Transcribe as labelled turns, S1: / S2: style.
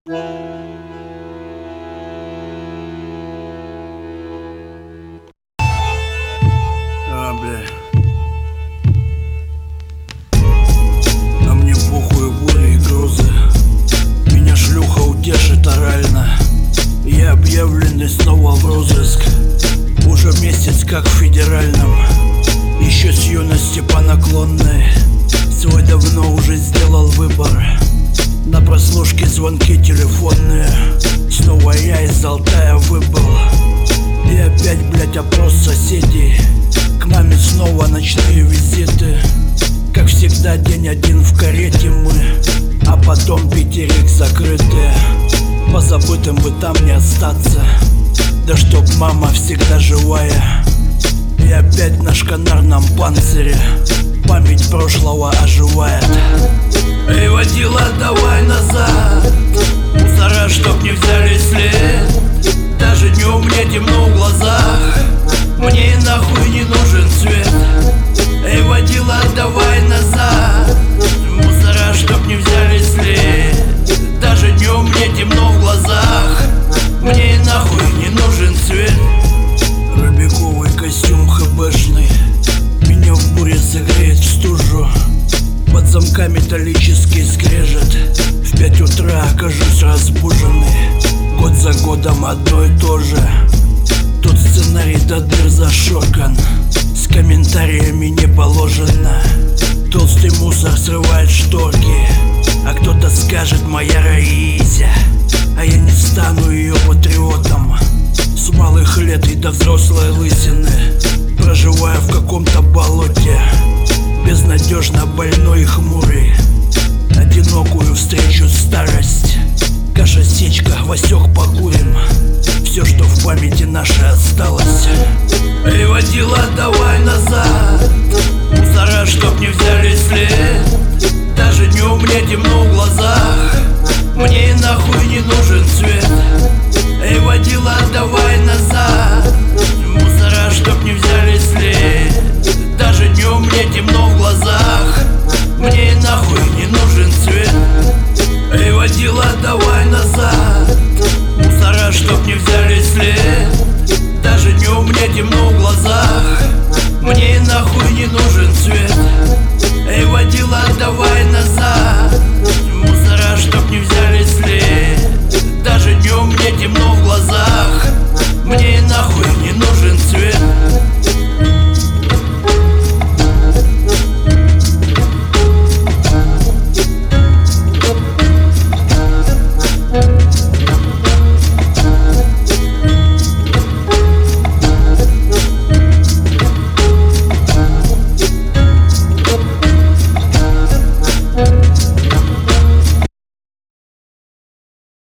S1: Бля. А мне похуй бури и грозы. Меня шлюха утешит орально. Я объявленный снова в розыск. Уже месяц как в федеральном. Еще с юности по наклонной. Свой давно уже сделал выбор. На прослушке звонки телефонные. Снова я из Алтая выбыл. И опять, блять, опрос соседей. К маме снова ночные визиты. Как всегда, день один в карете мы. А потом пятерик закрытые. По забытым бы там не остаться. Да чтоб мама всегда живая. И опять на шканарном панцире память прошлого оживает. Эй, водила, давай назад. Мусора, чтоб не взяли след. Даже днем мне темно в глазах. Мне и нахуй не нужен свет. Эй, водила, давай назад. Мусора, чтоб не взяли след. Даже днем мне темно в глазах. Мне и нахуй не нужен свет. Робяковый костюм хбшный меня в буре согреет в стужу. Под замка металлический скрежет. В 5 утра окажусь разбуженный. Год за годом одно и то же. Тут сценарий до дыр зашоркан. С комментариями не положено. Толстый мусор срывает шторки. А кто-то скажет: моя Раися. А я не стану ее патриотом. С малых лет и до взрослой лысины проживая в каком-то болоте. Безнадежно больной и хмурый. Одинокую встречу старость. Каша, сечка, Васек, покурим. Все, что в памяти нашей осталось. Эй, водила, давай назад. Мусора, чтоб не взяли след. Даже днем мне темно в глазах.